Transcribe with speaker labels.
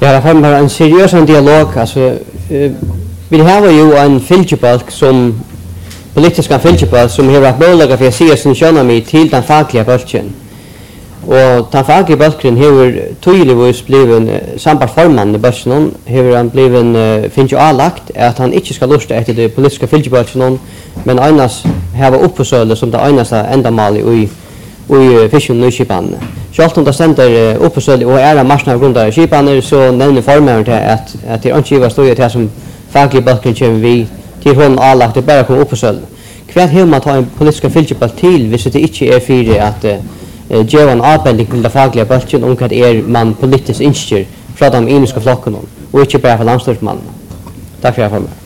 Speaker 1: Ja, det har en seriös dialog. Alltså, vi har ju en fylkebalk som politiska fylkebalk som har varit möjliga för att se sin könnami till den fackliga balken. Och den fackliga balken har tydligvis blivit samarbetsforman i balken. Har han blivit finns ju allagt att han inte ska lusta efter det politiska fylkebalken, men annars har uppsöle som det enaste ändamål i fisken och skipan. Självt om det ständer uppsöle och är marknad grund av skipan så nämner formen att det inte var stöd till som fackliga balken kommer vi till hon allagt det bara kommer uppsöle. Kvart hur man tar en politiska fylkebalk till hvis det inte är för att ge en avbildning till den fackliga balken om att man politiskt instyr från de inska flockarna och inte bara för landstyrelsemännen. Tack för det.